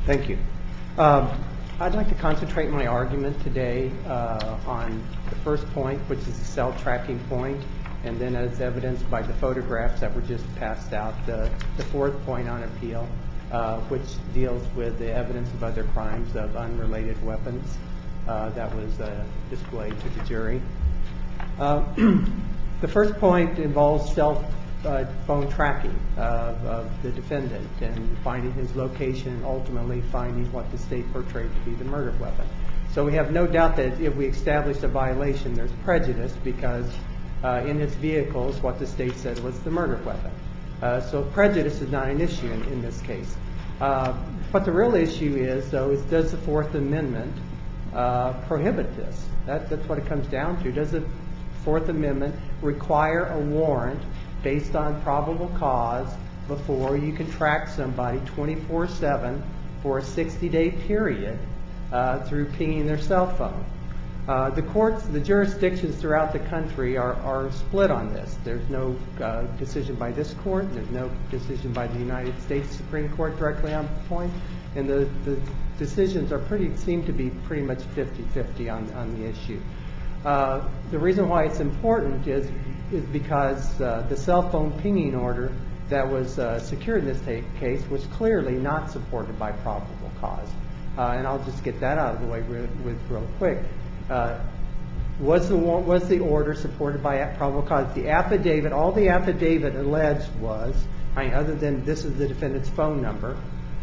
Thank you. I'd like to concentrate my argument today on the first point, which is the cell tracking point, and then as evidenced by the photographs that were just passed out, the fourth point on appeal, which deals with the evidence of other crimes of unrelated weapons that was displayed to the jury. The first point involves cell phone tracking of the defendant and finding his location and ultimately finding what the state portrayed to be the murder weapon. So we have no doubt that if we establish a violation, there's prejudice because in his vehicles what the state said was the murder weapon. So prejudice is not an issue in this case. But the real issue is, though, is does the Fourth Amendment prohibit this? That's what it comes down to. Does the Fourth Amendment require a warrant based on probable cause before you can track somebody 24/7 for a 60-day period through pinging their cell phone? The courts, the jurisdictions throughout the country are split on this. There's no decision by this court. There's no decision by the United States Supreme Court directly on the point. And the decisions seem to be pretty much 50-50 on the issue. The reason why it's important is because the cell phone pinging order that was secured in this case was clearly not supported by probable cause. And I'll just get that out of the way real quick. Was the order supported by probable cause? The affidavit, all the affidavit alleged was, other than this is the defendant's phone number,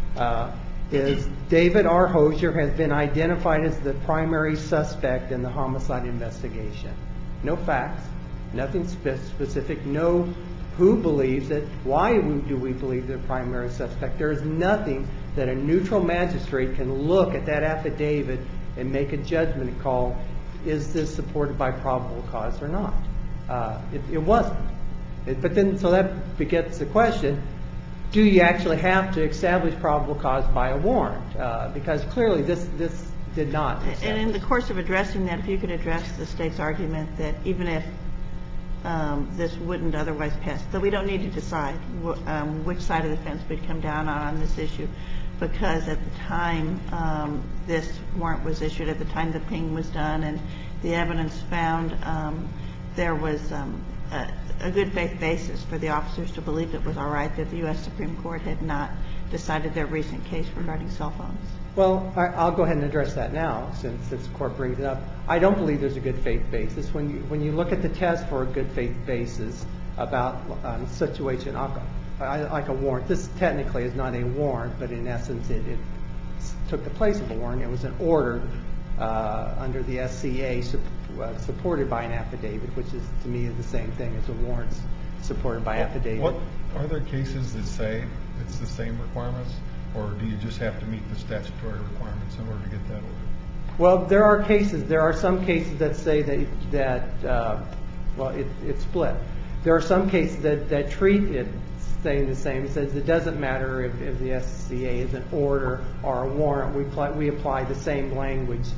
is David R. Hosier has been identified as the primary suspect in the homicide investigation. No facts, nothing specific, no who believes it, why do we believe the primary suspect. There is nothing that a neutral magistrate can look at that affidavit and make a judgment call, is this supported by probable cause or not? It wasn't. But then, so that begets the question, do you actually have to establish probable cause by a warrant? Because clearly this did not. And in the course of addressing that, if you could address the state's argument that even if this wouldn't otherwise pass, that we don't need to decide which side of the fence we'd come down on this issue, because at the time this warrant was issued, at the time the ping was done and the evidence found, there was a good faith basis for the officers to believe it was all right that the U.S. Supreme Court had not decided their recent case regarding cell phones. Well, I'll go ahead and address that now since the court brings it up. I don't believe there's a good faith basis. When you look at the test for a good faith basis about a situation like a warrant, this technically is not a warrant, but in essence it took the place of a warrant. It was an order under the SCA supported by an affidavit, which is to me the same thing as a warrant supported by affidavit. Are there cases that say it's the same requirements, or do you just have to meet the statutory requirements in order to get that order? Well, there are some cases that say that it's split. There are some cases that treat it saying the same. It says it doesn't matter if the SCA is an order or a warrant. We apply the same language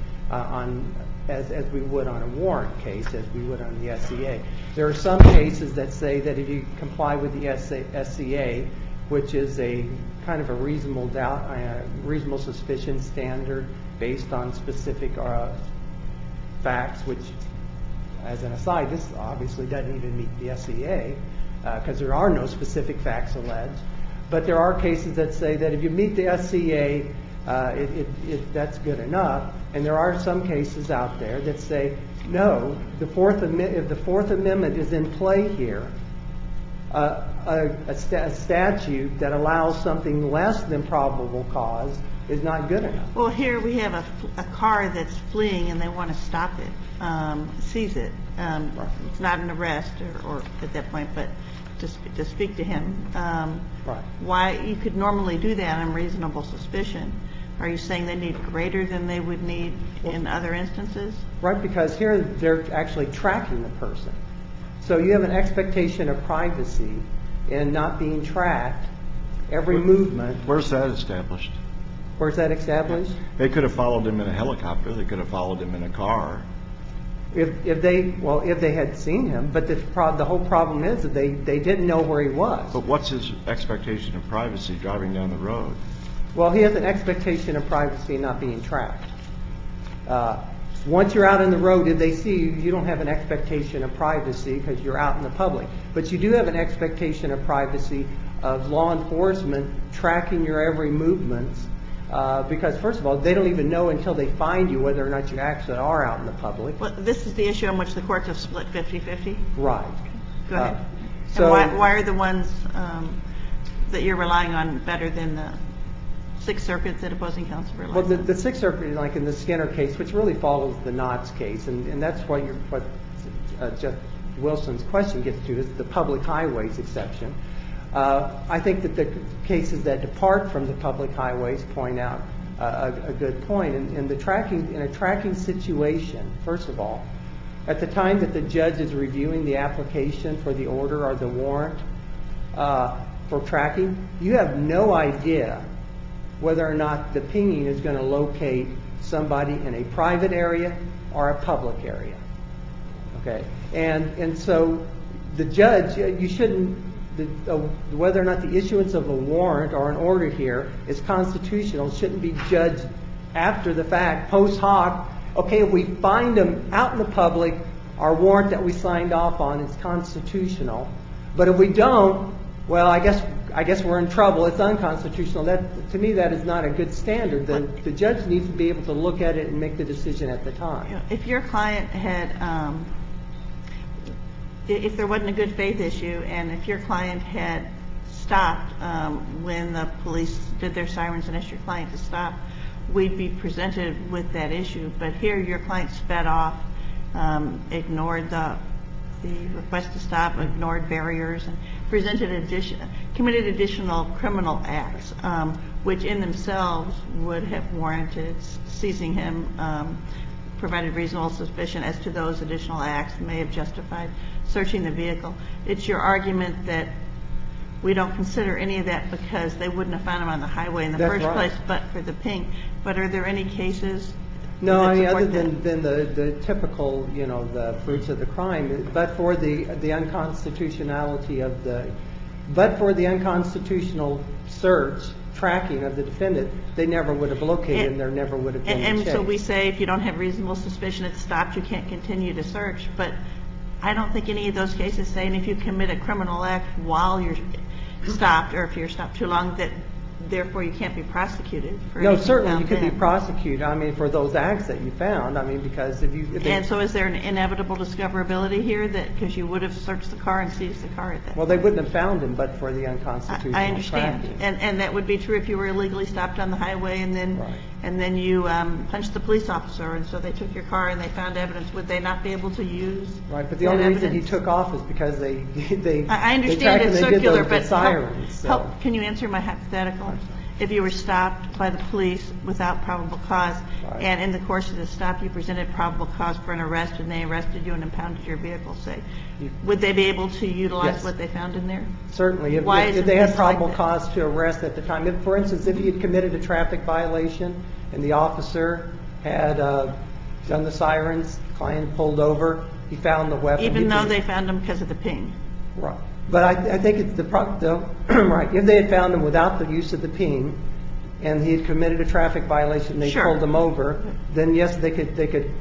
as we would on a warrant case, as we would on the SCA. There are some cases that say that if you comply with the SCA, which is a kind of a reasonable doubt, reasonable suspicion standard based on specific facts, which, as an aside, this obviously doesn't even meet the SCA because there are no specific facts alleged. But there are cases that say that if you meet the SCA, that's good enough. And there are some cases out there that say, no, if the Fourth Amendment is in play here, a statute that allows something less than probable cause is not good enough. Well, here we have a car that's fleeing and they want to stop it, seize it. It's not an arrest or at that point, but to speak to him. Right. Why you could normally do that on reasonable suspicion. Are you saying they need greater than they would need in other instances? Right, because here they're actually tracking the person. So you have an expectation of privacy in not being tracked every movement. Where's that established? Where's that established? They could have followed him in a helicopter. They could have followed him in a car. If they had seen him, but the whole problem is that they didn't know where he was. But what's his expectation of privacy driving down the road? Well, he has an expectation of privacy not being tracked. Once you're out on the road, if they see you, you don't have an expectation of privacy because you're out in the public. But you do have an expectation of privacy of law enforcement tracking your every movement because, first of all, they don't even know until they find you whether or not you actually are out in the public. Well, this is the issue on which the courts have split 50-50? Right. Go ahead. So, and why are the ones that you're relying on better than the Sixth Circuit that opposing counsel relies well, on? the Sixth Circuit, like in the Skinner case, which really follows the Knotts case, and that's what Jeff Wilson's question gets to, is the public highways exception. I think that the cases that depart from the public highways point out a good point. In a tracking situation, first of all, at the time that the judge is reviewing the application for the order or the warrant for tracking, you have no idea whether or not the pinging is going to locate somebody in a private area or a public area. Okay, and so the judge, you shouldn't, whether or not the issuance of a warrant or an order here is constitutional shouldn't be judged after the fact, post hoc. Okay, if we find them out in the public, our warrant that we signed off on is constitutional. But if we don't, well, I guess we're in trouble. It's unconstitutional. To me, that is not a good standard. The judge needs to be able to look at it and make the decision at the time. If your client had, if there wasn't a good faith issue, and if your client had stopped when the police did their sirens and asked your client to stop, we'd be presented with that issue. But here, your client sped off, ignored the request to stop, ignored barriers, and committed additional criminal acts, which in themselves would have warranted seizing him, provided reasonable suspicion as to those additional acts, may have justified searching the vehicle. It's your argument that we don't consider any of that because they wouldn't have found him on the highway in the first place, but for the ping. But are there any cases? No, I mean, other than the typical, the fruits of the crime, but for the unconstitutionality of but for the unconstitutional search, tracking of the defendant, they never would have located him. There never would have been a chase. And so we say if you don't have reasonable suspicion it's stopped, you can't continue to search. But I don't think any of those cases say, and if you commit a criminal act while you're stopped, or if you're stopped too long, that therefore you can't be prosecuted for anything. No, certainly you could be prosecuted. I mean, for those acts that you found. I mean, because and so is there an inevitable discoverability here that because you would have searched the car and seized the car at that? Well, they wouldn't have found him, but for the unconstitutional. I understand, tracking. and that would be true if you were illegally stopped on the highway and then you punched the police officer, and so they took your car and they found evidence. Would they not be able to use? Right, but the only reason he took off is because they I understand it's circular, but sirens. Can you answer my hypothetical? If you were stopped by the police without probable cause, and in the course of the stop you presented probable cause for an arrest, and they arrested you and impounded your vehicle, say, would they be able to utilize what they found in there? Certainly. If they had probable cause to arrest at the time. For instance, if he had committed a traffic violation and the officer had done the sirens, the client pulled over, he found the weapon. Even though they found him because of the ping. Right. But I think it's right. If they had found him without the use of the ping, and he had committed a traffic violation, they pulled him over. Then yes, they could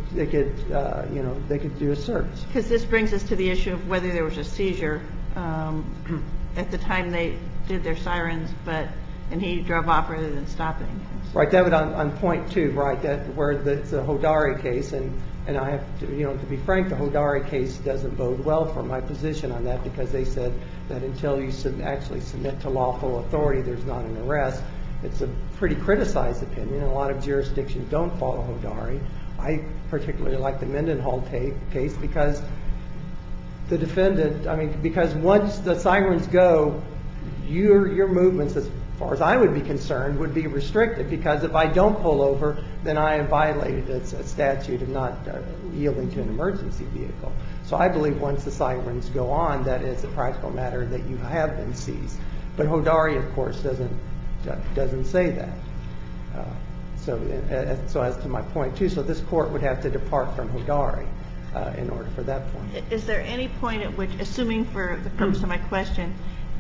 do a search. Because this brings us to the issue of whether there was a seizure at the time they did their sirens, and he drove off rather than stopping. Right. That would on point two. Right. That where it's a Hodari case, and I have to, to be frank, the Hodari case doesn't bode well for my position on that, because they said that until you actually submit to lawful authority, there's not an arrest. It's a pretty criticized opinion. A lot of jurisdictions don't follow Hodari. I particularly like the Mendenhall case because the defendant, because once the sirens go, your movements, as far as I would be concerned, would be restricted, because if I don't pull over, then I have violated a statute of not yielding to an emergency vehicle. So I believe once the sirens go on, that it's a practical matter that you have been seized. But Hodari, of course, doesn't say that. So as to my point too, so this court would have to depart from Hodari in order for that point. Is there any point at which, assuming for the purpose of my question,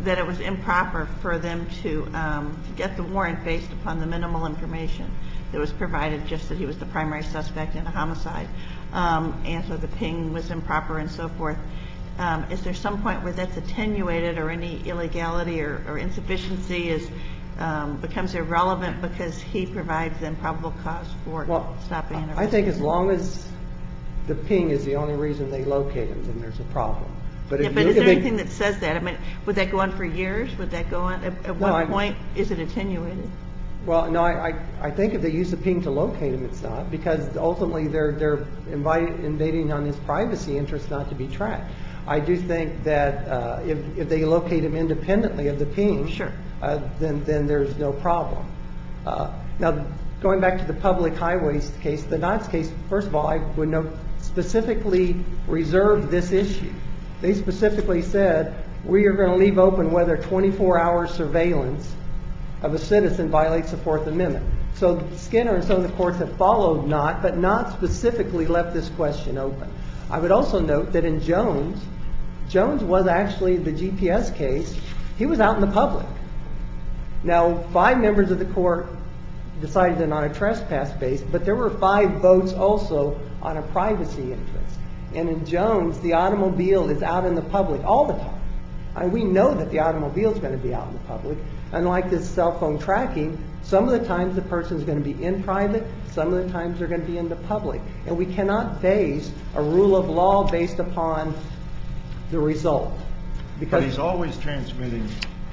that it was improper for them to get the warrant based upon the minimal information that was provided, just that he was the primary suspect in a homicide, and so the ping was improper and so forth. Is there some point where that's attenuated, or any illegality or insufficiency becomes irrelevant because he provides them probable cause for stopping and arresting? I think as long as the ping is the only reason they locate him, then there's a problem. But is there anything that says that? I mean, would that go on for years? Would that go on? At what point is it attenuated? Well, no, I think if they use the ping to locate him, it's not, because ultimately they're invading on his privacy interest not to be tracked. I do think that if they locate him independently of the ping, sure, then there's no problem. Now, going back to the public highways case, the Knotts case, first of all, I would note specifically reserved this issue. They specifically said, we are going to leave open whether 24-hour surveillance of a citizen violates the Fourth Amendment. So Skinner and some of the courts have followed Knott, but Knott specifically left this question open. I would also note that in Jones was actually the GPS case. He was out in the public. Now, 5 members of the court decided on a trespass base, but there were 5 votes also on a privacy interest. And in Jones, the automobile is out in the public all the time. And we know that the automobile is going to be out in the public. Unlike this cell phone tracking, some of the times the person is going to be in private, some of the times they're going to be in the public. And we cannot base a rule of law based upon the result. But he's always transmitting,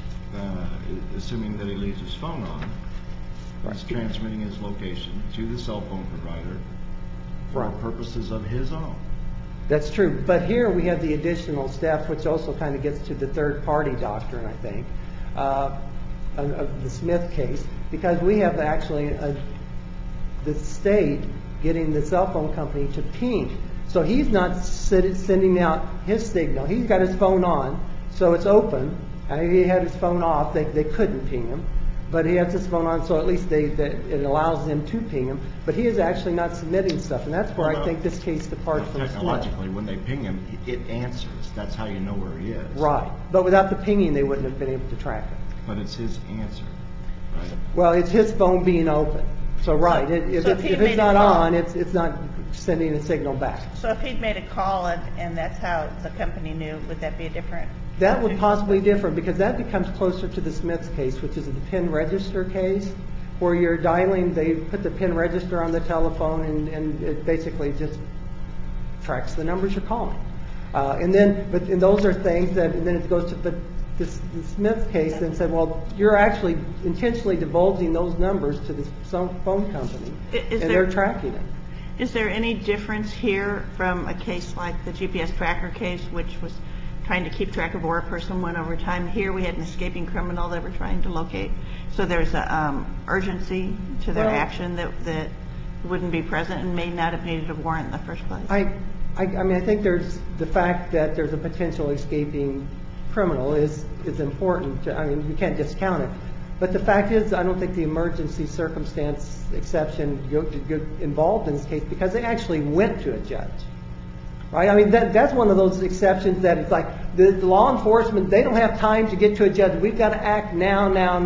assuming that he leaves his phone on, he's transmitting his location to the cell phone provider for purposes of his own. That's true. But here we have the additional step, which also kind of gets to the third-party doctrine, I think, of the Smith case, because we have actually the state getting the cell phone company to ping. So he's not sending out his signal. He's got his phone on, so it's open. And he had his phone off. They couldn't ping him. But he has his phone on, so at least it allows them to ping him. But he is actually not submitting stuff, and that's where I think this case departs from Smith. Technologically, when they ping him, it answers. That's how you know where he is. Right. But without the pinging, they wouldn't have been able to track him. But it's his answer, right? Well, it's his phone being open. So, right. If it's not on, it's not sending a signal back. So if he'd made a call and that's how the company knew, would that be a different? That would possibly differ, because that becomes closer to the Smiths case, which is the PIN register case, where you're dialing, they put the PIN register on the telephone, and it basically just tracks the numbers you're calling. And those are things that, and then it goes to, but the Smiths case then said, well, you're actually intentionally divulging those numbers to the phone company, and they're tracking it. Is there any difference here from a case like the GPS tracker case, which was trying to keep track of where a person went over time? Here we had an escaping criminal that we're trying to locate. So there's an urgency to their action that wouldn't be present and may not have needed a warrant in the first place. I mean, I think there's the fact that there's a potential escaping criminal is important. I mean, you can't discount it. But the fact is, I don't think the emergency circumstance exception involved in this case, because they actually went to a judge. Right? I mean, that's one of those exceptions that it's like the law enforcement, they don't have time to get to a judge. We've got to act now.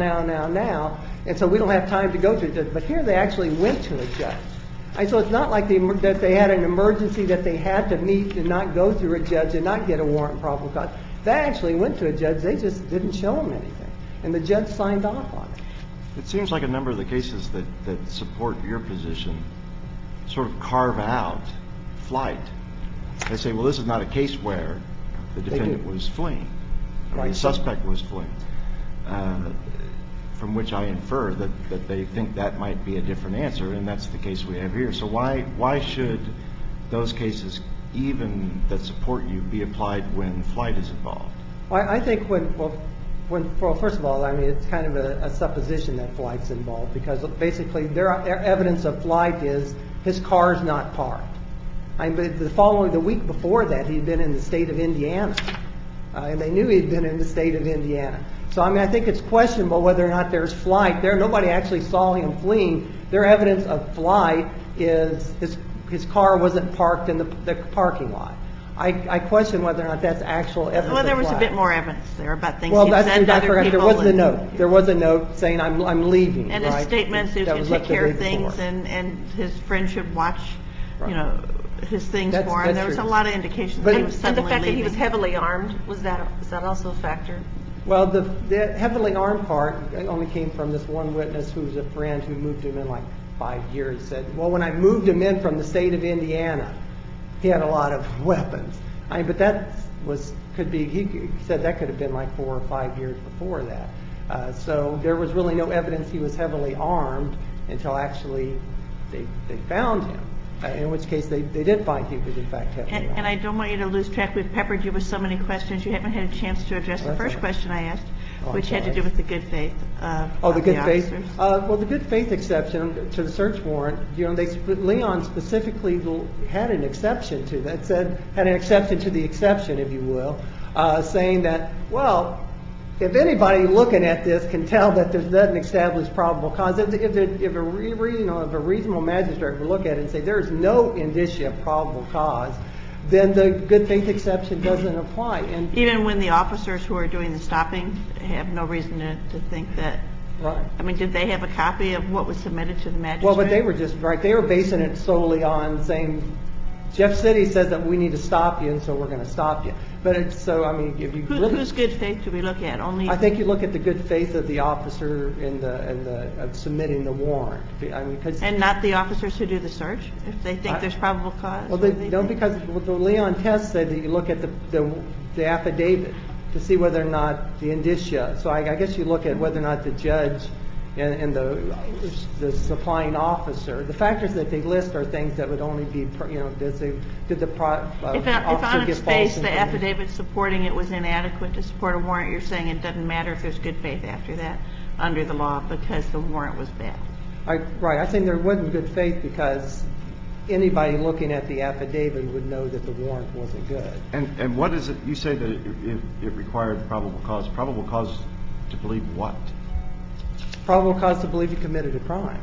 And so we don't have time to go to a judge. But here they actually went to a judge. And so it's not like that they had an emergency that they had to meet and not go through a judge and not get a warrant probable cause. They actually went to a judge. They just didn't show them anything. And the judge signed off on it. It seems like a number of the cases that support your position sort of carve out flight. They say, well, this is not a case where the defendant was fleeing, or the suspect was fleeing, from which I infer that they think that might be a different answer, and that's the case we have here. So why should those cases, even that support you, be applied when flight is involved? Well, I think first of all, I mean, it's kind of a supposition that flight's involved, because basically their evidence of flight is his car's not parked. I mean, the week before that, he'd been in the state of Indiana, and they knew he'd been in the state of Indiana. So, I mean, I think it's questionable whether or not there's flight there. Nobody actually saw him fleeing. Their evidence of flight is his car wasn't parked in the parking lot. I question whether or not that's actual evidence. Well, there of was a flight. bit more evidence there about things Well, he'd that's, said to I other forgot, people. there was the and- note. There was a note saying I'm leaving, And right? his statements, he was That going to left take the care day of things, before. and his friend should watch, Right. you know, his things That's- for him. that's There was a true. lot of indications But- that he was And suddenly the fact that he was leaving. heavily armed, is that also a factor? Well, the heavily armed part only came from this one witness who was a friend who moved him in like 5 years. Said, well, when I moved him in from the state of Indiana, he had a lot of weapons. But that could be. He said that could have been like 4 or 5 years before that. So there was really no evidence he was heavily armed until actually they found him. In which case they did find he was in fact heavily armed. And I don't want you to lose track. We've peppered you with so many questions. You haven't had a chance to address the That's first all right. question I asked, Oh, I'm which had to sorry. do with the good faith of Oh, the good faith. officers. Well, the good faith exception to the search warrant. You know, Leon specifically had an exception to that. Had an exception to the exception, if you will, saying that, well, if anybody looking at this can tell that there's not an established probable cause, if a reasonable magistrate would look at it and say there's no indicia of probable cause, then the good faith exception doesn't apply. And Even when the officers who are doing the stopping have no reason to think that. right. I mean, did they have a copy of what was submitted to the magistrate? Well, but they were just right. They were basing it solely on saying Jeff City says that we need to stop you, and so we're going to stop you. But it's so. I mean, if you really, Whose good faith do we look at? Only. I think you look at the good faith of the officer in the of submitting the warrant. I mean, because And not the officers who do the search, if they think there's probable cause? well, or no, think- because the Leon test said that you look at the affidavit to see whether or not the indicia. So I guess you look at whether or not the judge and the supplying officer. The factors that they list are things that would only be, you know, did the If officer on get its false face the information? affidavit supporting it was inadequate to support a warrant, you're saying it doesn't matter if there's good faith after that under the law because the warrant was bad. Right. I think there wasn't good faith because anybody looking at the affidavit would know that the warrant wasn't good. And what is it, you say that it required probable cause to believe what? Probable cause to believe you committed a crime.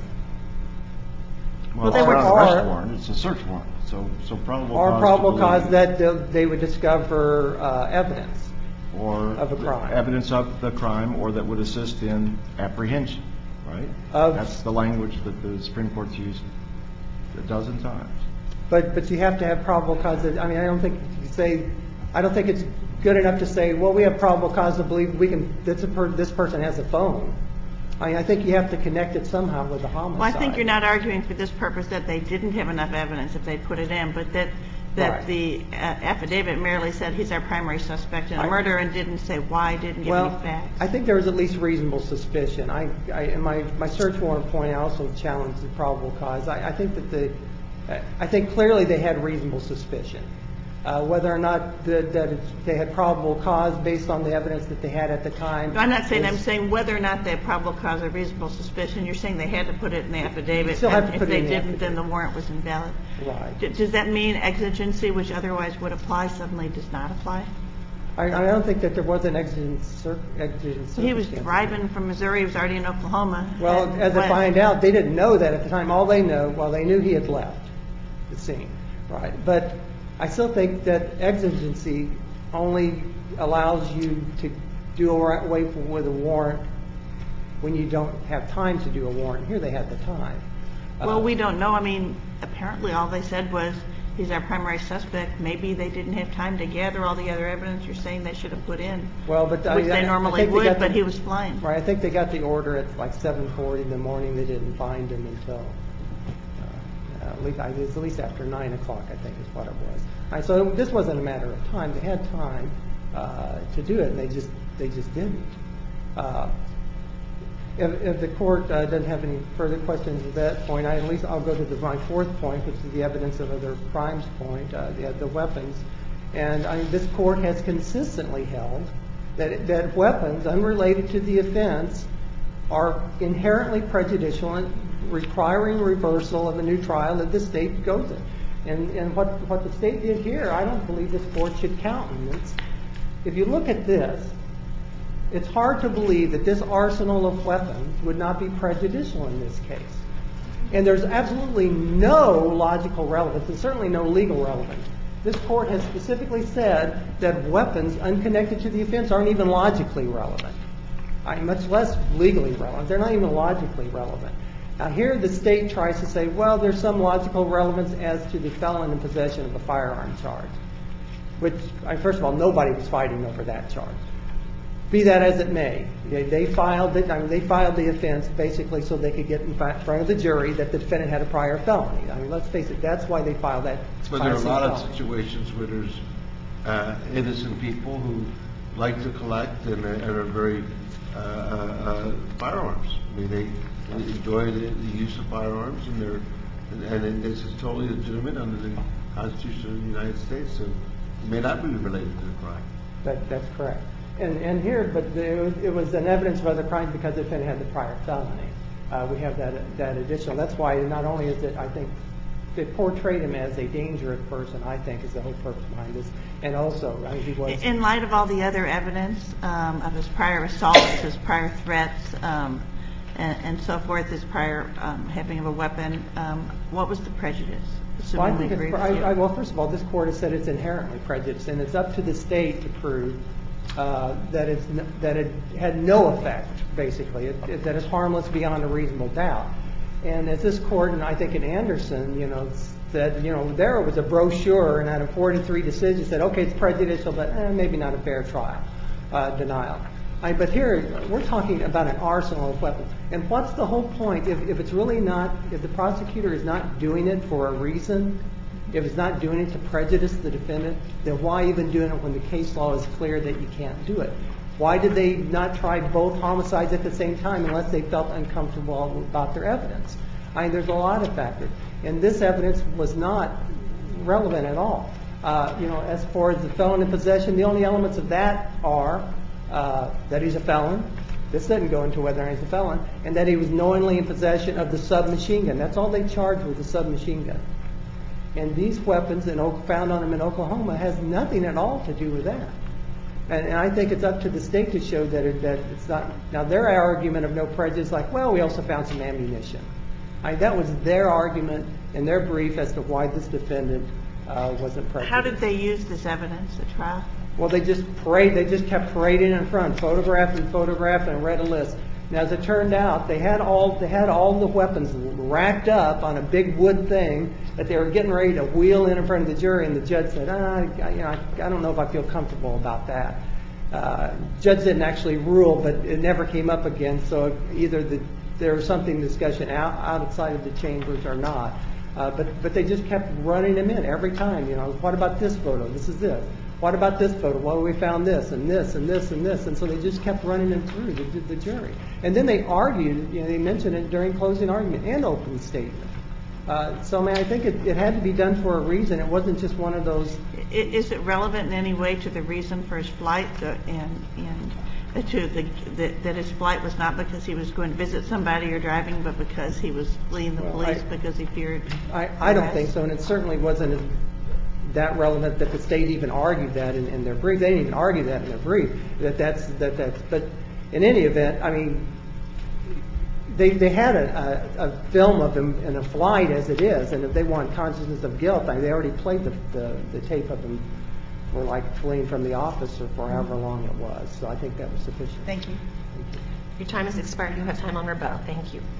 Well, they it's were- not an arrest or- warrant, it's a search warrant. So probable Or cause probable to cause believe, that they would discover evidence. or of a crime. evidence of the crime, or that would assist in apprehension, right? Of- That's the language that the Supreme Court's used a dozen times. But you have to have probable cause. I mean, I don't think it's good enough to say, well, we have probable cause to believe this person has a phone. I mean, I think you have to connect it somehow with the homicide. Well, I think you're not arguing for this purpose that they didn't have enough evidence if they put it in, but that Right. the affidavit merely said he's our primary suspect in a murder and didn't say why, didn't give any facts. I think there was at least reasonable suspicion. In my search warrant point, I also challenged the probable cause. I think clearly they had reasonable suspicion. Whether or not that they had probable cause based on the evidence that they had at the time. I'm not saying, I'm saying whether or not they had probable cause or reasonable suspicion. You're saying they had to put it in the affidavit. You still have to and put it in the If they didn't, then the affidavit. warrant was invalid. Right. Does that mean exigency, which otherwise would apply, suddenly does not apply? I don't think that there was an exigent circumstance. He was driving from Missouri. He was already in Oklahoma. Well, and as I went- find out, they didn't know that at the time. All they know, well, they knew he had left the scene. Right. But I still think that exigency only allows you to do away with a warrant when you don't have time to do a warrant. Here they had the time. Well, we don't know. I mean, apparently all they said was he's our primary suspect. Maybe they didn't have time to gather all the other evidence you're saying they should have put in, Well, but which they I normally think they would, got but the- he was flying. Right. I think they got the order at like 7:40 in the morning. They didn't find him until at least after 9 o'clock, I think is what it was. Right, so this wasn't a matter of time. They had time to do it, and they just didn't. If the court doesn't have any further questions at that point, I'll go to my fourth point, which is the evidence of other crimes point, the weapons. And this court has consistently held that weapons unrelated to the offense are inherently prejudicial and requiring reversal of a new trial that the state goes in. And what the state did here, I don't believe this court should countenance. If you look at this, it's hard to believe that this arsenal of weapons would not be prejudicial in this case. And there's absolutely no logical relevance and certainly no legal relevance This court has specifically said that weapons unconnected to the offense aren't even logically relevant, much less legally relevant. They're not even logically relevant. Now, here the state tries to say, well, there's some logical relevance as to the felon in possession of a firearm charge, which, first of all, nobody was fighting over that charge. Be that as it may, they filed the offense basically so they could get in front of the jury that the defendant had a prior felony. I mean, let's face it, that's why they filed that. But there are a lot of situations where there's innocent people who like to collect and are very firearms. I mean, they enjoy the use of firearms, and this is totally legitimate under the Constitution of the United States, and it may not be related to the crime. That's correct. And here, but it was an evidence of other crimes because the defendant had the prior felony. We have that additional. That's why not only is it, I think, it portrayed him as a dangerous person, I think, is the whole purpose behind this. And also, he was... In light of all the other evidence of his prior assaults, his prior threats, and so forth, his prior having of a weapon, what was the prejudice? Well, first of all, this court has said it's inherently prejudiced, and it's up to the state to prove that it had no effect, basically, that it's harmless beyond a reasonable doubt. And as this court, and I think in Anderson, said, there was a brochure, and out of 43 decisions said, okay, it's prejudicial, but maybe not a fair trial denial. But here, we're talking about an arsenal of weapons. And what's the whole point? If it's really not, if the prosecutor is not doing it for a reason, if it's not doing it to prejudice the defendant, then why even doing it when the case law is clear that you can't do it? Why did they not try both homicides at the same time unless they felt uncomfortable about their evidence? I mean, there's a lot of factors. And this evidence was not relevant at all. As far as the felon in possession, the only elements of that are that he's a felon. This doesn't go into whether he's a felon. And that he was knowingly in possession of the submachine gun. That's all they charged with, the submachine gun. And these weapons found on him in Oklahoma has nothing at all to do with that. And I think it's up to the state to show that it's not. Now, their argument of no prejudice, like, well, we also found some ammunition. That was their argument in their brief as to why this defendant wasn't prejudiced. How did they use this evidence at trial? Well, they just kept parading in front, photograph and read a list. Now, as it turned out, they had all the weapons racked up on a big wood thing that they were getting ready to wheel in front of the jury, and the judge said, I don't know if I feel comfortable about that. Judge didn't actually rule, but it never came up again, so either there was something discussion outside of the chambers or not. But they just kept running them in every time. What about this photo? This is this. What about this photo? Well, we found this and this and this and this. And so they just kept running them through the jury. And then they argued, they mentioned it during closing argument and opening statement. So, I think it had to be done for a reason. It wasn't just one of those. Is it relevant in any way to the reason for his flight and that his flight was not because he was going to visit somebody or driving, but because he was fleeing the police because he feared? I don't think so, and it certainly wasn't that relevant that the state even argued that in their brief. They didn't even argue that in their brief. But in any event, I mean, they had a film of him in a flight as it is, and if they want consciousness of guilt, they already played the tape of him for like fleeing from the office or for however long it was. So I think that was sufficient. Thank you. Your time has expired. You have time on rebuttal. Thank you.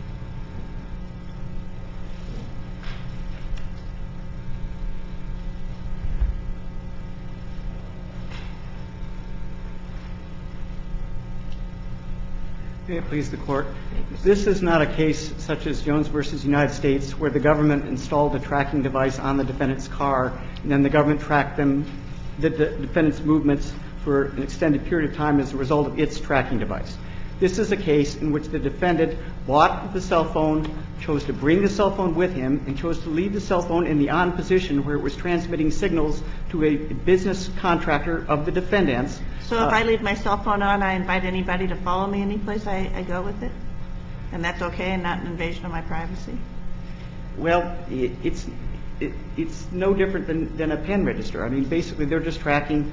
May it please the Court. This is not a case such as Jones v. United States where the government installed a tracking device on the defendant's car and then the government tracked the defendant's movements for an extended period of time as a result of its tracking device. This is a case in which the defendant bought the cell phone, chose to bring the cell phone with him, and chose to leave the cell phone in the on position where it was transmitting signals to a business contractor of the defendant's. So if I leave my cell phone on, I invite anybody to follow me any place I go with it? And that's okay and not an invasion of my privacy? Well, it's no different than a pen register. I mean, basically, they're just tracking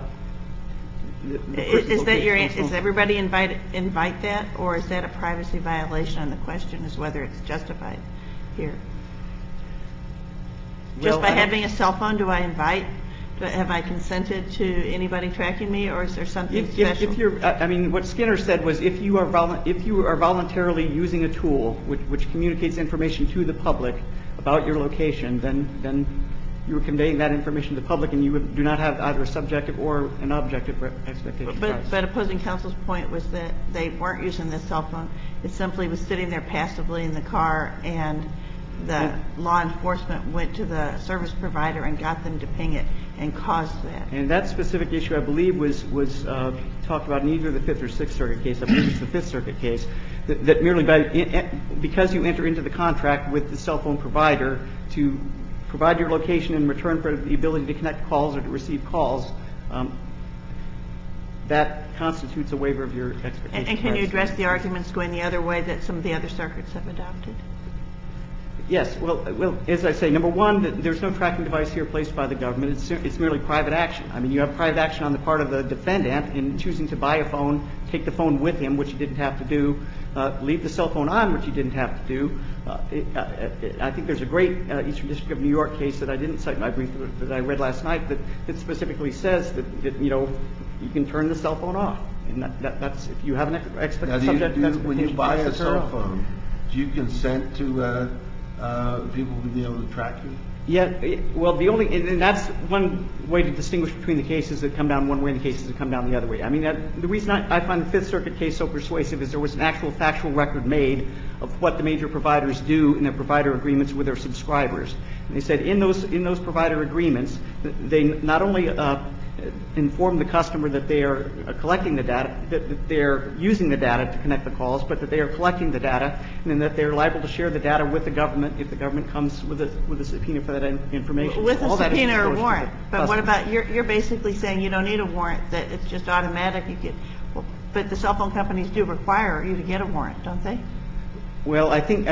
Is everybody invite that, or is that a privacy violation? And the question is whether it's justified here. Just by I don't- having a cell phone, have I consented to anybody tracking me, or is there something special? If you're, I mean, what Skinner said was if you are voluntarily using a tool which communicates information to the public about your location, then you are conveying that information to the public, and you do not have either a subjective or an objective expectation of privacy. But opposing counsel's point was that they weren't using the cell phone. It simply was sitting there passively in the car, and the law enforcement went to the service provider and got them to ping it and caused that. And that specific issue, I believe, was talked about in either the Fifth or Sixth Circuit case. I believe it's the Fifth Circuit case, that merely because you enter into the contract with the cell phone provider to provide your location in return for the ability to connect calls or to receive calls, that constitutes a waiver of your expectation. And can you address the arguments going the other way that some of the other circuits have adopted? Yes. Well, as I say, number one, there's no tracking device here placed by the government. It's merely private action. I mean, you have private action on the part of the defendant in choosing to buy a phone, take the phone with him, which he didn't have to do, leave the cell phone on, which he didn't have to do. I think there's a great Eastern District of New York case that I didn't cite in my brief that I read last night that specifically says that, you know, you can turn the cell phone off. And that's if you have an expectation. When you buy a cell phone, do you consent to people being able to track you? Yeah. Well, and that's one way to distinguish between the cases that come down one way and the cases that come down the other way. I mean, the reason I find the Fifth Circuit case so persuasive is there was an actual factual record made of what the major providers do in their provider agreements with their subscribers. And they said in those provider agreements, they not only inform the customer that they are collecting the data, that they're using the data to connect the calls, but that they are collecting the data, and then that they're liable to share the data with the government if the government comes with a subpoena for that information. With so a subpoena or disclosed to warrant. the But what customer. about, you're basically saying you don't need a warrant, that it's just automatic. But the cell phone companies do require you to get a warrant, don't they? Well, I think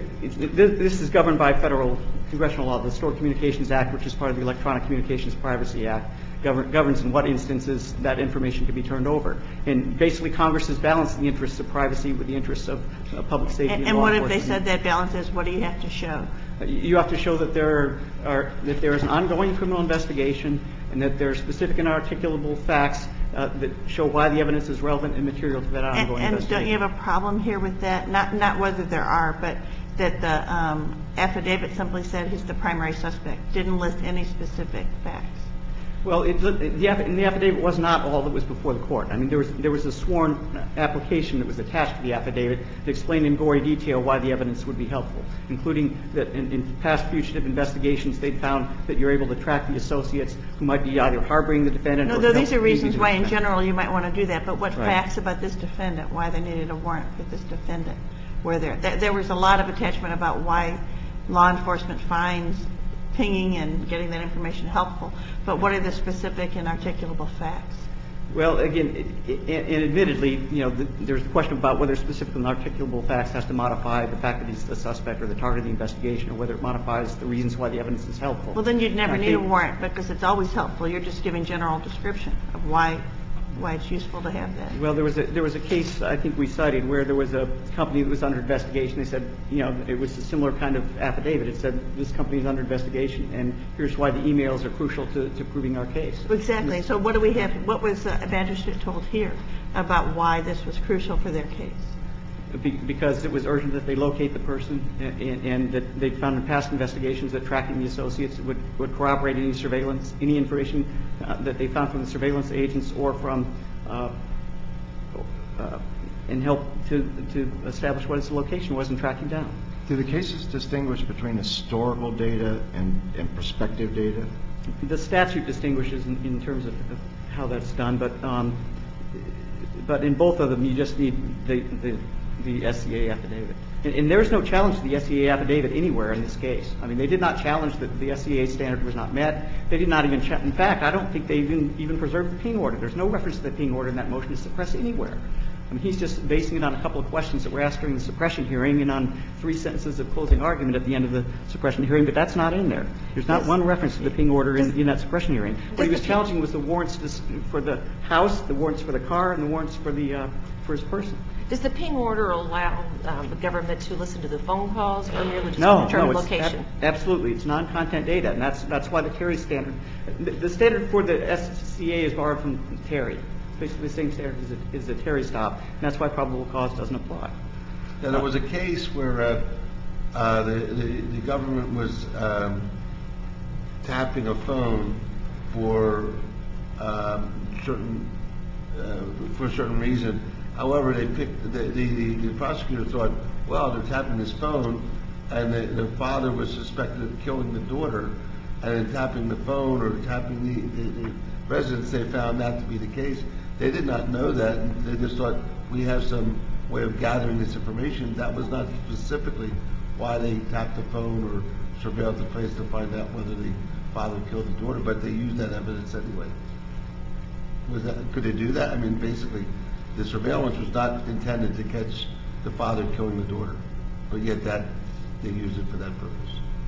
this is governed by federal congressional law. The Stored Communications Act, which is part of the Electronic Communications Privacy Act, governs in what instances that information can be turned over. And basically, Congress has balanced the interests of privacy with the interests of public safety and law And what if enforcement. they said that balance is, what do you have to show? You have to show that there is an ongoing criminal investigation and that there are specific and articulable facts that show why the evidence is relevant and material to that ongoing And investigation. don't you have a problem here with that? Not whether there are, but that the affidavit simply said he's the primary suspect, didn't list any specific facts. Well, the affidavit was not all that was before the court. I mean, there was a sworn application that was attached to the affidavit that explained in gory detail why the evidence would be helpful, including that in past fugitive investigations they'd found that you're able to track the associates who might be either harboring the defendant or No, these are reasons why in defendant. general you might want to do that. But what Right. facts about this defendant, why they needed a warrant for this defendant, were there? There was a lot of attachment about why law enforcement finds pinging and getting that information helpful. But what are the specific and articulable facts? Well, again, and admittedly, you know, there's a question about whether specific and articulable facts has to modify the fact that he's the suspect or the target of the investigation, or whether it modifies the reasons why the evidence is helpful. Well, then you'd never need a warrant because it's always helpful. You're just giving general description of why it's useful to have that. Well, there was a case I think we cited where there was a company that was under investigation. They said, you know, it was a similar kind of affidavit. It said this company is under investigation, and here's why the emails are crucial to proving our case. Exactly. So what do we have? What was Magistrate told here about why this was crucial for their case? Because it was urgent that they locate the person, and that they found in past investigations that tracking the associates would corroborate any surveillance, any information that they found from the surveillance agents or from and help to establish what its location was in tracking down. Do the cases distinguish between historical data and prospective data? The statute distinguishes in terms of how that's done, but in both of them you just need the SCA affidavit. And there is no challenge to the SCA affidavit anywhere in this case. I mean, they did not challenge that the SCA standard was not met. They did not even in fact, I don't think they even preserved the ping order. There's no reference to the ping order in that motion to suppress anywhere. I mean, he's just basing it on a couple of questions that were asked during the suppression hearing and on 3 sentences of closing argument at the end of the suppression hearing, but that's not in there. There's not one reference to the ping order in that suppression hearing. What he was challenging was the warrants for the house, the warrants for the car, and the warrants for the for his person. Does the ping order allow the government to listen to the phone calls or merely just No, determine it's location? absolutely. It's non-content data, and that's why the Terry standard. The standard for the SCA is borrowed from Terry. It's basically the same standard as the Terry stop, and that's why probable cause doesn't apply. Now, there was a case where the government was tapping a phone for a certain reason. However, the prosecutor thought, well, they're tapping this phone, and the father was suspected of killing the daughter, and in tapping the phone or tapping the residence, they found that to be the case. They did not know that, and they just thought, we have some way of gathering this information. That was not specifically why they tapped the phone or surveilled the place to find out whether the father killed the daughter, but they used that evidence anyway. Could they do that? I mean, basically, the surveillance was not intended to catch the father killing the daughter, but yet that they used it for that purpose.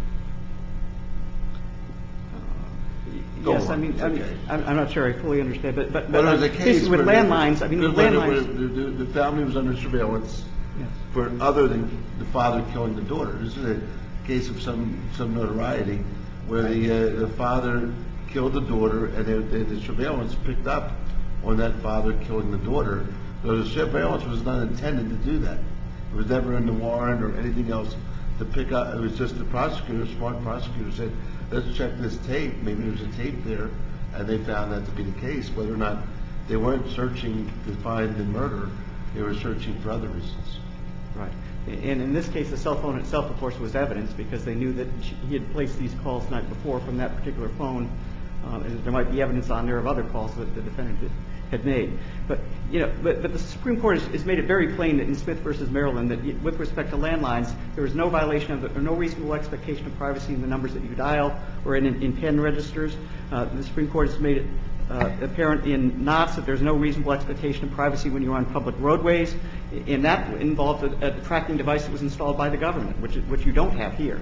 Yes, I mean, I'm not sure I fully understand, but there was a case with where landlines, I mean, landlines. The family was under surveillance Yes. for other than the father killing the daughter. This is a case of some notoriety where the father killed the daughter, and the surveillance picked up on that father killing the daughter. So the surveillance was not intended to do that. It was never in the warrant or anything else to pick up. It was just the prosecutor, smart prosecutor, said, let's check this tape. Maybe there's a tape there, and they found that to be the case. Whether or not they weren't searching to find the murder, they were searching for other reasons. Right. And in this case, the cell phone itself, of course, was evidence because they knew that he had placed these calls the night before from that particular phone. And there might be evidence on there of other calls that the defendant had made. But the Supreme Court has made it very plain that in Smith versus Maryland that with respect to landlines, there is no violation of or no reasonable expectation of privacy in the numbers that you dial or in pen registers. The Supreme Court has made it apparent in Knotts that there's no reasonable expectation of privacy when you're on public roadways. And that involved a tracking device that was installed by the government, which you don't have here.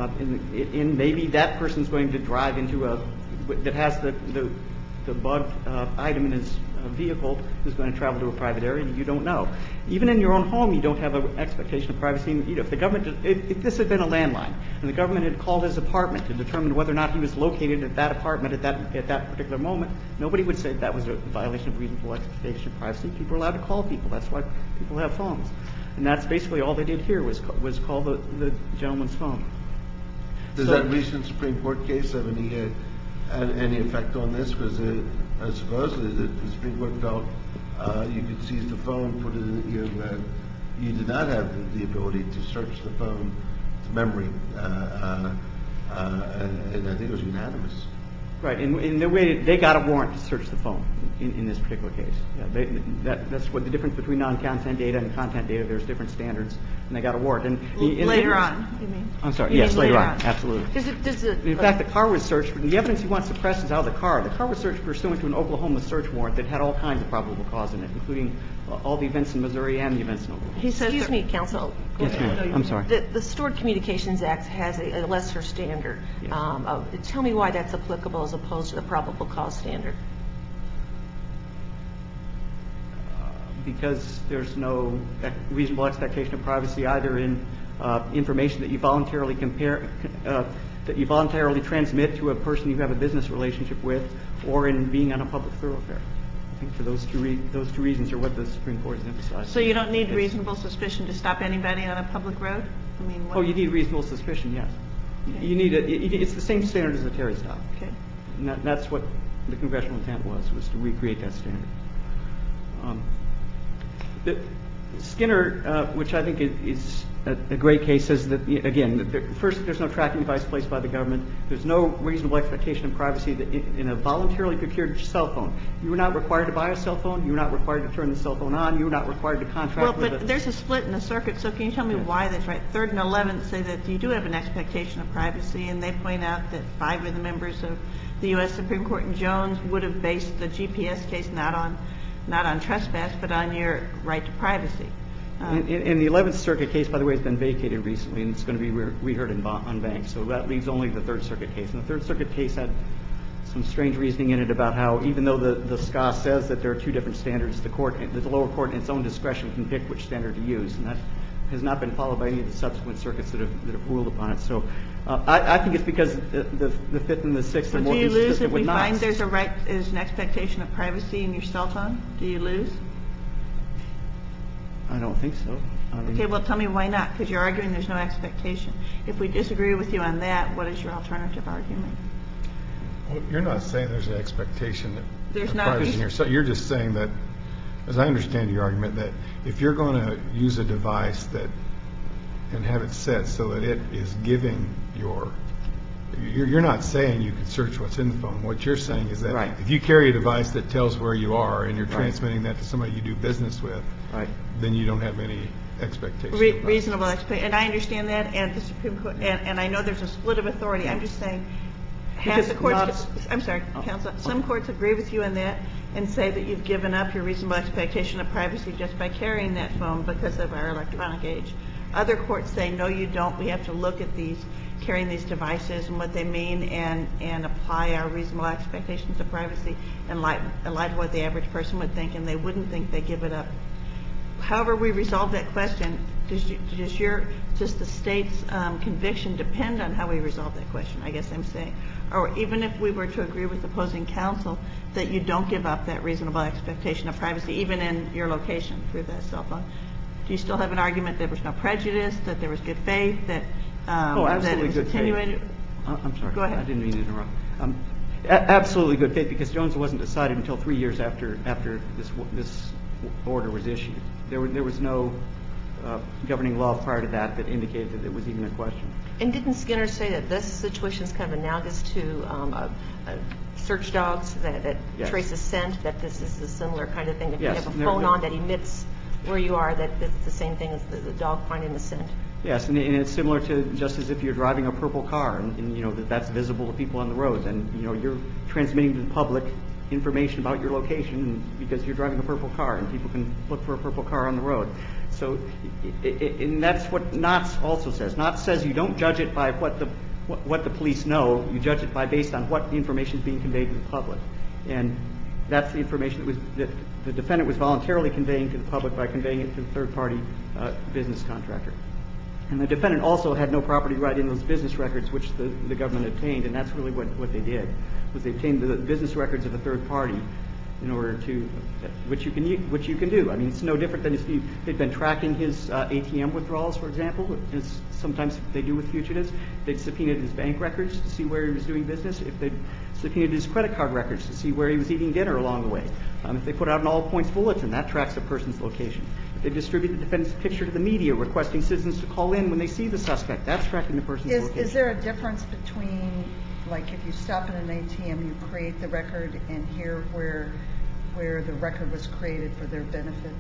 And maybe that person's going to drive into that has the bug item in his vehicle is going to travel to a private area, and you don't know. Even in your own home, you don't have an expectation of privacy. If the government, if this had been a landline, and the government had called his apartment to determine whether or not he was located at that apartment at that particular moment, nobody would say that was a violation of reasonable expectation of privacy. People are allowed to call people. That's why people have phones. And that's basically all they did here was call the gentleman's phone. Does that recent Supreme Court case have any effect on this? Because supposedly the Supreme Court felt you could seize the phone, put it in you did not have the ability to search the phone to memory, and I think it was unanimous. Right. In the way they got a warrant to search the phone in this particular case. Yeah, that's what the difference between non-content data and content data. There's different standards, and they got a warrant. And later on, you mean? I'm sorry. You Yes, mean later later on. Absolutely. In fact, the car was searched. The evidence he wants suppressed is out of the car. The car was searched pursuant to an Oklahoma search warrant that had all kinds of probable cause in it, including all the events in Missouri and the events in Oklahoma. Excuse me, counsel. Yes, ma'am. I'm sorry. The Stored Communications Act has a lesser standard. Yes. Tell me why that's applicable as opposed to the probable cause standard. Because there's no reasonable expectation of privacy either in information that you voluntarily that you voluntarily transmit to a person you have a business relationship with, or in being on a public thoroughfare. I think for those two reasons are what the Supreme Court has emphasized. So you don't need reasonable suspicion to stop anybody on a public road? I mean, what? Oh, you need reasonable suspicion, yes. Okay. You need it's the same standard as the Terry stop. Okay. And that's what the congressional intent was to recreate that standard. Skinner, which I think is a great case, says that, again, first, there's no tracking device placed by the government. There's no reasonable expectation of privacy in a voluntarily procured cell phone. You were not required to buy a cell phone. You were not required to turn the cell phone on. You were not required to contract with But there's a split in the circuit, so can you tell me why that's right? 3rd and 11th say that you do have an expectation of privacy, and they point out that 5 of the members of the U.S. Supreme Court in Jones would have based the GPS case not on trespass, but on your right to privacy. And the 11th Circuit case, by the way, has been vacated recently, and it's going to be reheard on bank. So that leaves only the 3rd Circuit case. And the 3rd Circuit case had some strange reasoning in it about how even though the SCA says that there are two different standards, the lower court in its own discretion can pick which standard to use, and that has not been followed by any of the subsequent circuits that have ruled upon it. So I think it's because the Fifth and the Sixth are more do you lose if consistent with we find Knox. there's an expectation of privacy in your cell phone? Do you lose? I don't think so. Okay, well, tell me why not, because you're arguing there's no expectation. If we disagree with you on that, what is your alternative argument? Well, you're not saying there's an expectation There's of not. privacy in your cell. You're just saying that, as I understand your argument, that if you're going to use a device and have it set so that it is giving you're not saying you can search what's in the phone. What you're saying is that right. if you carry a device that tells where you are and you're transmitting that to somebody you do business with, then you don't have any expectation. Reasonable expectation. And I understand that, and the Supreme Court, and I know there's a split of authority. I'm just saying half the courts, I'm sorry, counsel, some courts agree with you on that and say that you've given up your reasonable expectation of privacy just by carrying that phone because of our electronic age. Other courts say, no, you don't. We have to look at carrying these devices and what they mean and apply our reasonable expectations of privacy in light of what the average person would think, and they wouldn't think they give it up. However we resolve that question, does the state's conviction depend on how we resolve that question, I guess I'm saying? Or even if we were to agree with opposing counsel that you don't give up that reasonable expectation of privacy, even in your location through that cell phone, do you still have an argument that there was no prejudice, that there was good faith, that absolutely it was good attenuated? faith. I'm sorry. Go ahead. I didn't mean to interrupt. Absolutely good faith, because Jones wasn't decided until 3 years after this order was issued. There was no governing law prior to that indicated that it was even a question. And didn't Skinner say that this situation is kind of analogous to search dogs that trace a scent, that this is a similar kind of thing? If you have a phone on that emits where you are, that it's the same thing as the dog finding the scent? Yes, and it's similar to just as if you're driving a purple car and you know that's visible to people on the road, and you know you're transmitting to the public information about your location because you're driving a purple car and people can look for a purple car on the road. So and that's what Knotts also says. Knotts says you don't judge it by what the police know, you judge it based on what information is being conveyed to the public. And that's the information that the defendant was voluntarily conveying to the public by conveying it to the third-party business contractor. And the defendant also had no property right in those business records which the government obtained, and that's really what they did, was they obtained the business records of a third party in order to, which you can do. I mean, it's no different than if they'd been tracking his ATM withdrawals, for example, as sometimes they do with fugitives. They'd subpoenaed his bank records to see where he was doing business. If they'd subpoenaed his credit card records to see where he was eating dinner along the way. If they put out an all-points bulletin, that tracks a person's location. If they distribute the defendant's picture to the media requesting citizens to call in when they see the suspect, that's tracking the person's location. Is there a difference between, like, if you stop at an ATM, you create the record, and here where the record was created for their benefit?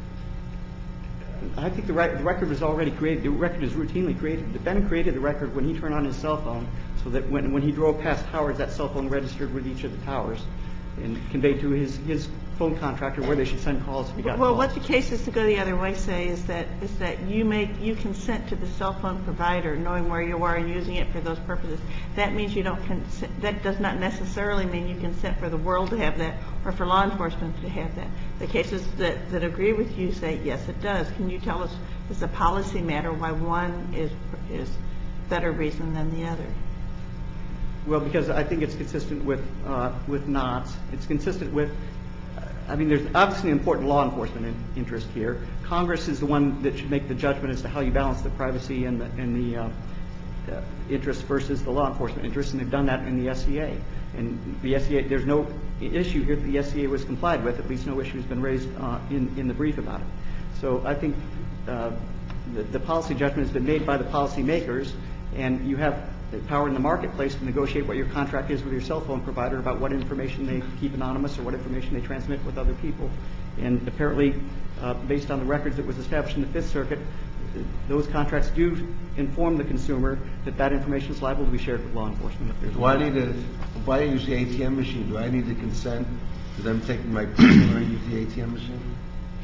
I think the record was already created. The record is routinely created. The defendant created the record when he turned on his cell phone so that when he drove past towers, that cell phone registered with each of the towers and conveyed to his phone contractor where they should send calls if he got calls. Well, what the cases to go the other way say is that you consent to the cell phone provider knowing where you are and using it for those purposes. That means you don't consent. That does not necessarily mean you consent for the world to have that or for law enforcement to have that. The cases that agree with you say, yes, it does. Can you tell us, as a policy matter, why one is better reason than the other? Well, because I think it's consistent with Knotts. It's consistent with, I mean, there's obviously an important law enforcement interest here. Congress is the one that should make the judgment as to how you balance the privacy and the interest versus the law enforcement interest, and they've done that in the SCA. And the SCA, there's no issue here that the SCA was complied with. At least no issue has been raised in the brief about it. So I think the policy judgment has been made by the policymakers, and you have the power in the marketplace to negotiate what your contract is with your cell phone provider about what information they keep anonymous or what information they transmit with other people. And apparently, based on the records that was established in the Fifth Circuit, those contracts do inform the consumer that information is liable to be shared with law enforcement. Why use the ATM machine? Do I need to consent to them taking my picture when I use the ATM machine?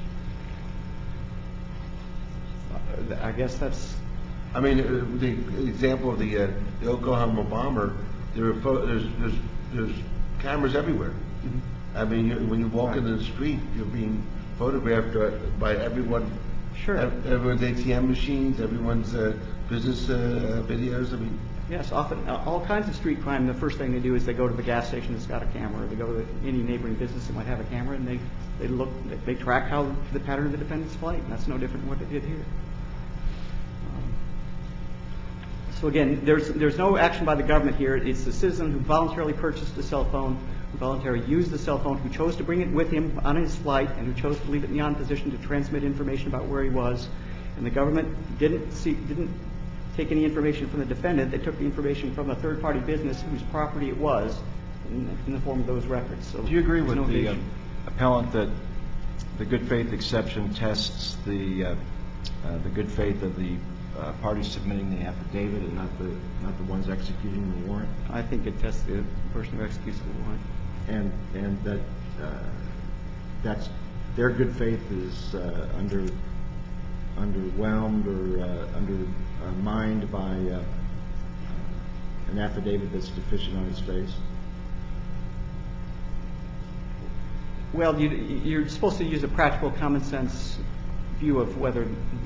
I guess that's... I mean, the example of the Oklahoma bomber, there's cameras everywhere. I mean, when you walk into the street, you're being photographed by everyone. Sure. Everyone's ATM machines, everyone's business videos. I mean, yes, often all kinds of street crime. The first thing they do is they go to the gas station that's got a camera, or they go to any neighboring business that might have a camera, and they track how the pattern of the defendant's flight. And that's no different than what they did here. So again, there's no action by the government here. It's the citizen who voluntarily purchased a cell phone, who voluntarily used the cell phone, who chose to bring it with him on his flight, and who chose to leave it in the on position to transmit information about where he was. And the government didn't take any information from the defendant. They took the information from a third-party business whose property it was in the form of those records. So do you agree with the evasion. appellant that the good faith exception tests the good faith of the parties submitting the affidavit and not the ones executing the warrant? I think it tests the person who executes the warrant. And that that's their good faith is underwhelmed or undermined by an affidavit that's deficient on its face? Well, you're supposed to use a practical common sense view of whether,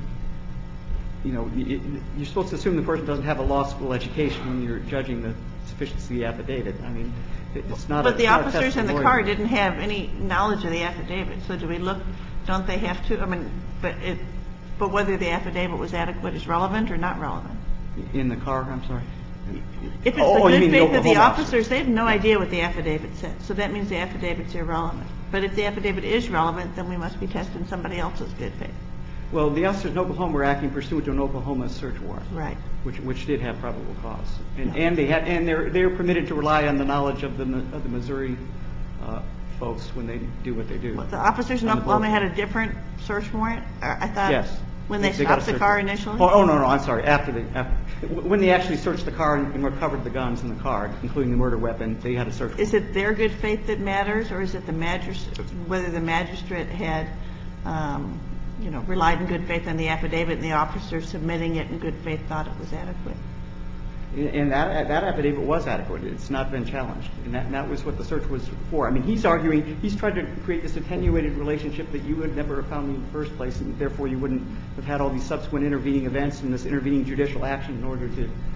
you're supposed to assume the person doesn't have a law school education when you're judging the sufficiency of the affidavit. I mean, it's not. But the officers in the car didn't have any knowledge of the affidavit. So do we look? Don't they have to? I mean, but whether the affidavit was adequate is relevant or not relevant. In the car, I'm sorry. If it's the good faith of the officers, they have no idea what the affidavit said. So that means the affidavit's irrelevant. But if the affidavit is relevant, then we must be testing somebody else's good faith. Well, the officers in Oklahoma were acting pursuant to an Oklahoma search warrant, right? Which did have probable cause, and they were permitted to rely on the knowledge of the Missouri folks when they do what they do. Well, the officers in Oklahoma had a different search warrant. I thought. Yes. When they stopped the car initially? Oh, no, I'm sorry. When they actually searched the car and recovered the guns in the car, including the murder weapon, they had a search warrant. Is it their good faith that matters, or is it whether the magistrate had, relied in good faith on the affidavit and the officer submitting it in good faith thought it was adequate? And that affidavit was adequate. It's not been challenged. And that was what the search was for. I mean, he's tried to create this attenuated relationship that you would never have found in the first place, and therefore you wouldn't have had all these subsequent intervening events and this intervening judicial action in order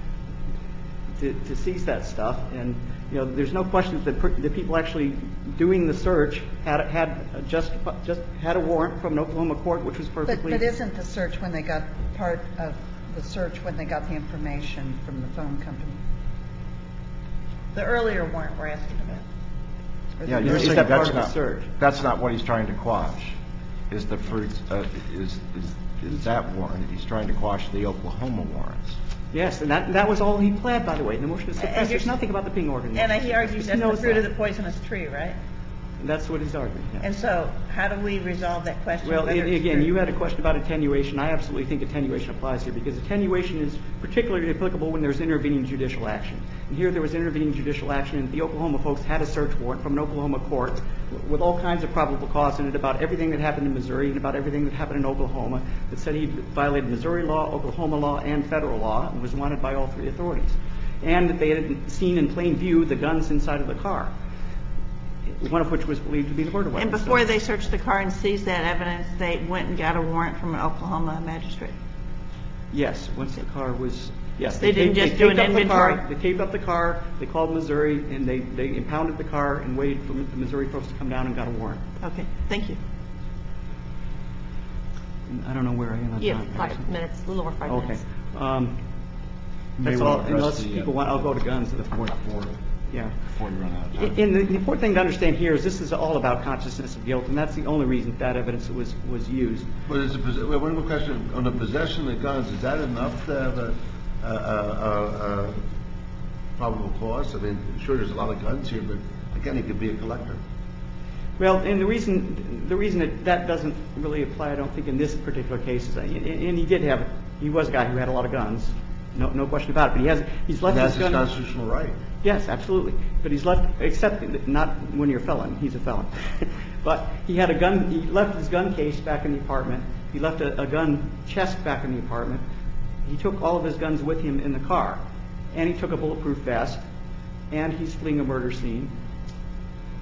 to seize that stuff. And, there's no question that the people actually doing the search had a warrant from an Oklahoma court, which was perfectly. But isn't the search when they got part of the search when they got the information from the phone company? The earlier warrant we're asking about. Yeah, you're saying that's not what he's trying to quash. Is the fruit is that warrant? He's trying to quash the Oklahoma warrants. Yes, and that was all he pled, by the way, in the motion to suppress. There's nothing about the ping organ. And he argues that's the fruit of the poisonous tree, right? That's what he's arguing. Yeah. And so how do we resolve that question? Well, again, you had a question about attenuation. I absolutely think attenuation applies here because attenuation is particularly applicable when there's intervening judicial action. And here there was intervening judicial action, and the Oklahoma folks had a search warrant from an Oklahoma court with all kinds of probable cause in it about everything that happened in Missouri and about everything that happened in Oklahoma that said he violated Missouri law, Oklahoma law, and federal law and was wanted by all three authorities. And that they had seen in plain view the guns inside of the car, one of which was believed to be the murder weapon. And before they searched the car and seized that evidence, they went and got a warrant from an Oklahoma magistrate? Yes. Once the car was, yes. They didn't just do an inventory? They taped up the car, they called Missouri, and they impounded the car and waited for the Missouri folks to come down and got a warrant. Okay. Thank you. I don't know where I am on time. You have 5 minutes, a little over 5 minutes. Okay. That's all. Unless people want, I'll go to guns at the point. Yeah. Before you run out of time. And the important thing to understand here is this is all about consciousness of guilt, and that's the only reason that evidence was used. But one more question on the possession of guns. Is that enough to have a probable cause? I mean, sure, there's a lot of guns here, but again, he could be a collector. Well, and the reason that doesn't really apply, I don't think, in this particular case is, and he was a guy who had a lot of guns. No question about it. But he's left his gun. That's his constitutional right. Yes, absolutely. But he's left, except not when you're a felon. He's a felon. But he had a gun. He left his gun case back in the apartment. He left a gun chest back in the apartment. He took all of his guns with him in the car, and he took a bulletproof vest, and he's fleeing a murder scene.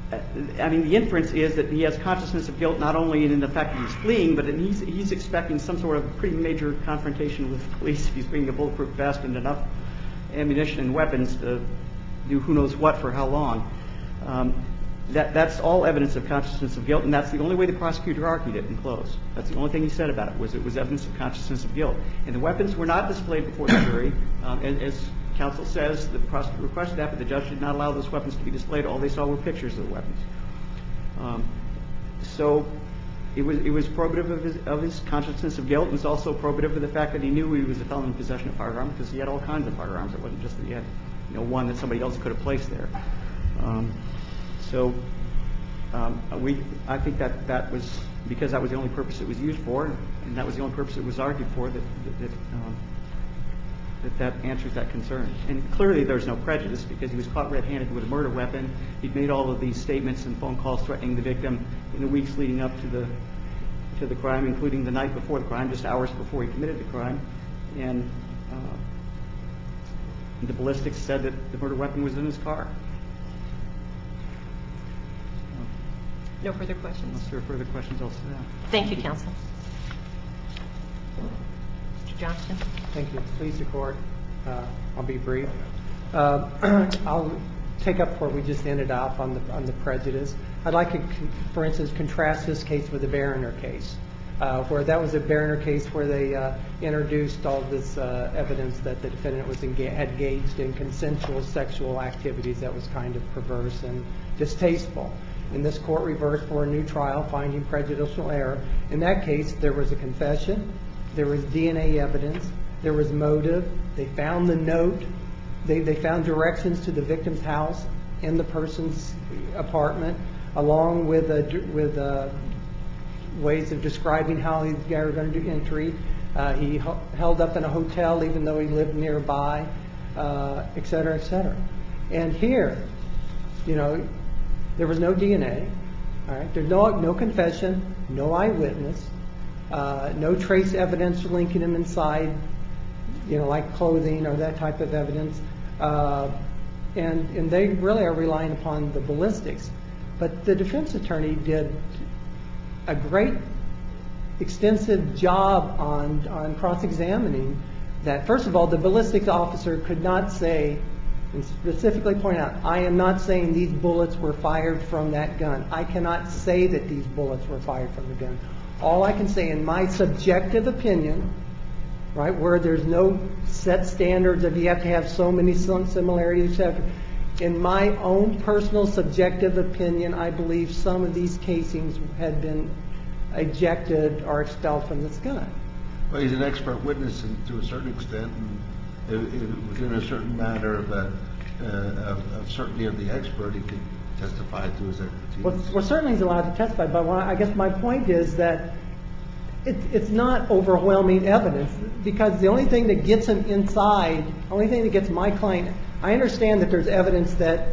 I mean, the inference is that he has consciousness of guilt not only in the fact that he's fleeing, but he's expecting some sort of pretty major confrontation with police if he's bringing a bulletproof vest and enough ammunition and weapons to do who knows what for how long. That's all evidence of consciousness of guilt, and that's the only way the prosecutor argued it in close. That's the only thing he said about it was evidence of consciousness of guilt. And the weapons were not displayed before the jury. As counsel says, the prosecutor requested that, but the judge did not allow those weapons to be displayed. All they saw were pictures of the weapons. So it was probative of his consciousness of guilt. It was also probative of the fact that he knew he was a felon in possession of firearms because he had all kinds of firearms. It wasn't just that he had one that somebody else could have placed there. I think that was because that was the only purpose it was used for, and that was the only purpose it was argued for, that answers that concern. And clearly there's no prejudice because he was caught red-handed with a murder weapon. He'd made all of these statements and phone calls threatening the victim in the weeks leading up to the crime, including the night before the crime, just hours before he committed the crime. And the ballistics said that the murder weapon was in his car. No further questions? Unless there are further questions, I'll sit down. Thank you, counsel. Mr. Johnston. Thank you. Please, the court. I'll be brief. I'll take up where we just ended off on the prejudice. I'd like to, for instance, contrast this case with the Barriner case, where that was a Barriner case where they introduced all this evidence that the defendant was had engaged in consensual sexual activities that was kind of perverse and distasteful. And this court reversed for a new trial, finding prejudicial error. In that case, there was a confession, there was DNA evidence, there was motive. They found the note. They found directions to the victim's house in the person's apartment, along with ways of describing how they were going to do entry. He held up in a hotel even though he lived nearby, et cetera, et cetera. And here, there was no DNA. All right, there's no confession, no eyewitness, no trace evidence linking him inside, like clothing or that type of evidence. And they really are relying upon the ballistics. But the defense attorney did a great, extensive job on cross-examining that. First of all, the ballistics officer could not say, and specifically point out, I am not saying these bullets were fired from that gun. I cannot say that these bullets were fired from the gun. All I can say in my subjective opinion, right, where there's no set standards of you have to have so many similarities, etc. In my own personal subjective opinion, I believe some of these casings had been ejected or expelled from this gun. Well, he's an expert witness to a certain extent, and within a certain matter of certainty of the expert, he could testify to his expertise. Well, certainly he's allowed to testify, but I guess my point is that it's not overwhelming evidence, because the only thing that gets him inside, the only thing that gets my client, I understand that there's evidence that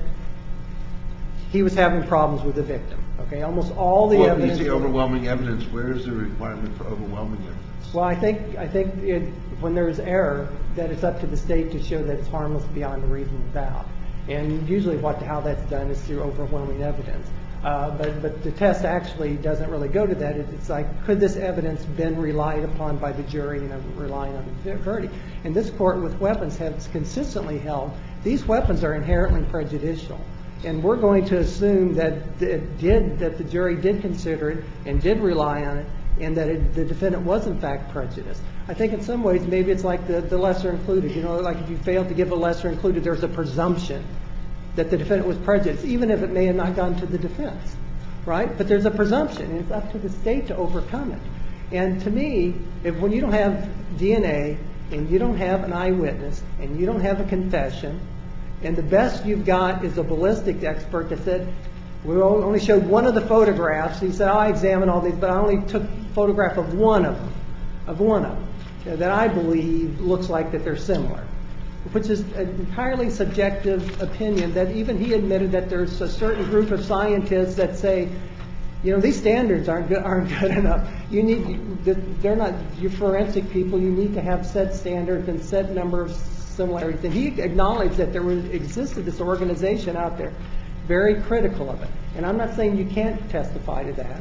he was having problems with the victim. Okay, almost all the evidence. Well, you see overwhelming evidence. Where is the requirement for overwhelming evidence? Well, I think when there's error, that it's up to the state to show that it's harmless beyond a reasonable doubt. And usually how that's done is through overwhelming evidence. But the test actually doesn't really go to that. It's like, could this evidence been relied upon by the jury, relying on the verdict? And this court with weapons has consistently held these weapons are inherently prejudicial. And we're going to assume that the jury did consider it and did rely on it, and that the defendant was in fact prejudiced. I think in some ways maybe it's like the lesser included. Like if you fail to give a lesser included, there's a presumption that the defendant was prejudiced, even if it may have not gone to the defense, right? But there's a presumption, and it's up to the state to overcome it. And to me, when you don't have DNA, and you don't have an eyewitness, and you don't have a confession, and the best you've got is a ballistics expert that said, we only showed one of the photographs. He said, I examined all these, but I only took a photograph of one of them, that I believe looks like that they're similar, which is an entirely subjective opinion that even he admitted that there's a certain group of scientists that say, these standards aren't good enough. They're not your forensic people. You need to have set standards and set number of similarities. And he acknowledged that existed this organization out there very critical of it. And I'm not saying you can't testify to that.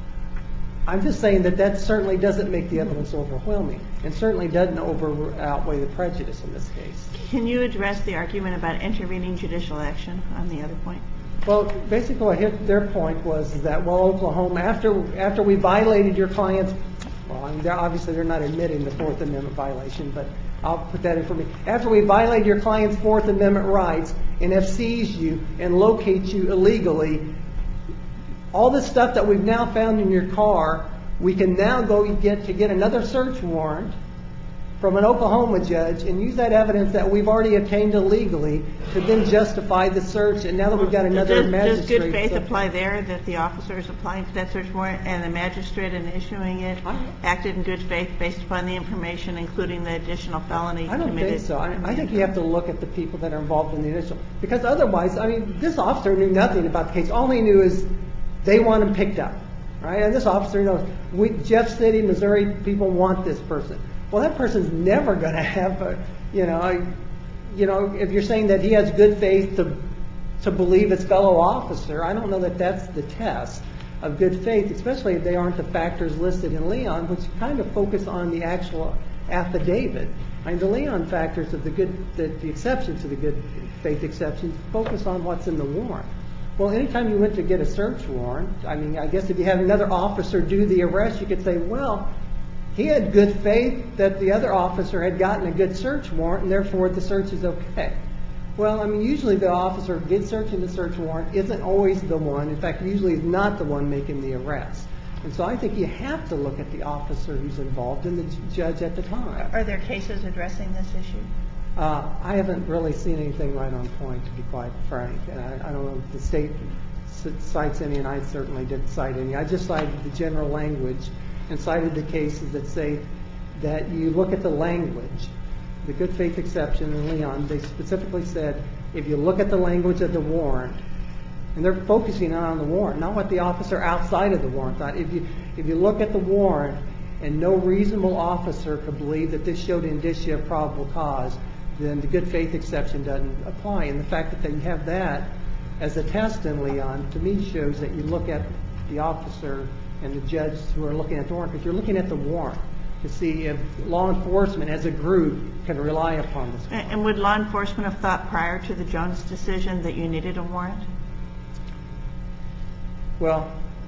I'm just saying that certainly doesn't make the evidence overwhelming, and certainly doesn't outweigh the prejudice in this case. Can you address the argument about intervening judicial action on the other point? Well, basically, their point was that, well, Oklahoma, after we violated your client's, well, I mean, obviously they're not admitting the Fourth Amendment violation, but I'll put that in for me. After we violated your client's Fourth Amendment rights and have seized you and locate you illegally, all this stuff that we've now found in your car, we can now go get another search warrant from an Oklahoma judge and use that evidence that we've already obtained illegally to then justify the search. And now that we've got another magistrate. Does good faith apply there, that the officer is applying for that search warrant and the magistrate in issuing it acted in good faith based upon the information, including the additional felony committed? I don't think so. I think you have to look at the people that are involved in the initial. Because otherwise, I mean, this officer knew nothing about the case. All he knew is they want him picked up. Right? And this officer knows, Jeff City, Missouri, people want this person. Well, that person's never going to have if you're saying that he has good faith to believe his fellow officer, I don't know that that's the test of good faith, especially if they aren't the factors listed in Leon, which kind of focus on the actual affidavit. I mean, the Leon factors of the exceptions to the good faith exceptions focus on what's in the warrant. Well, anytime you went to get a search warrant, I mean, I guess if you had another officer do the arrest, you could say, well, he had good faith that the other officer had gotten a good search warrant, and therefore the search is okay. Well, I mean, usually the officer searching the search warrant isn't always the one. In fact, usually is not the one making the arrest. And so I think you have to look at the officer who's involved and the judge at the time. Are there cases addressing this issue? I haven't really seen anything right on point, to be quite frank. I don't know if the state cites any, and I certainly didn't cite any. I just cited the general language and cited the cases that say that you look at the language. The good faith exception in Leon, they specifically said if you look at the language of the warrant, and they're focusing on the warrant, not what the officer outside of the warrant thought. If you look at the warrant and no reasonable officer could believe that this showed indicia of probable cause, then the good faith exception doesn't apply. And the fact that they have that as a test in Leon, to me, shows that you look at the officer and the judge who are looking at the warrant, because you're looking at the warrant to see if law enforcement as a group can rely upon this warrant. And would law enforcement have thought prior to the Jones decision that you needed a warrant? Well,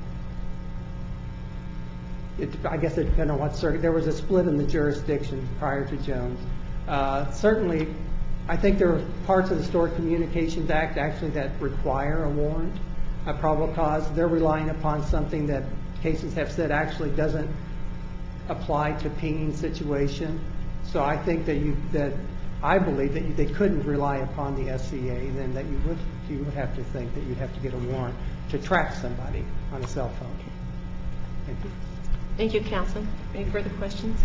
I guess it depends on what circuit. There was a split in the jurisdiction prior to Jones. Certainly, I think there are parts of the Stored Communications Act actually that require a warrant, a probable cause. They're relying upon something that cases have said actually doesn't apply to pinging situation. So I think that I believe that they couldn't rely upon the SCA, then that you would have to think that you'd have to get a warrant to track somebody on a cell phone. Thank you. Thank you, counsel. Any further questions?